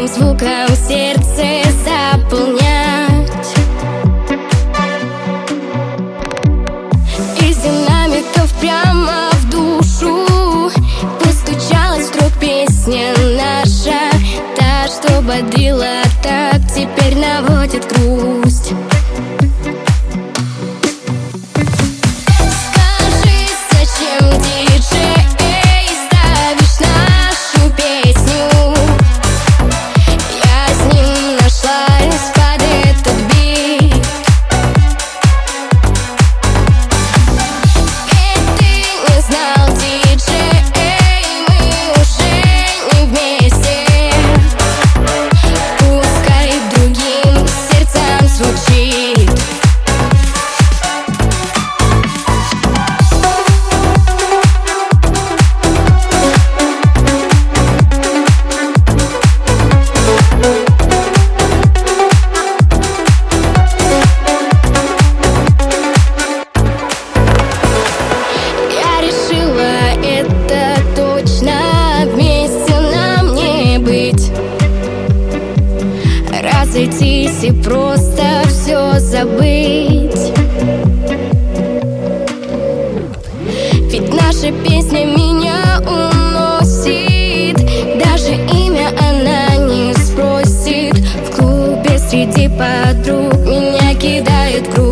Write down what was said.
каждым звуком сердце заполнять. Из динамиков прямо в душу постучалась вдруг песня наша, та, что бодрила так, теперь наводит грусть. Разойтись и просто все забыть. Ведь наша песня меня уносит, даже имя она не спросит. В клубе среди подруг меня кидает грудь.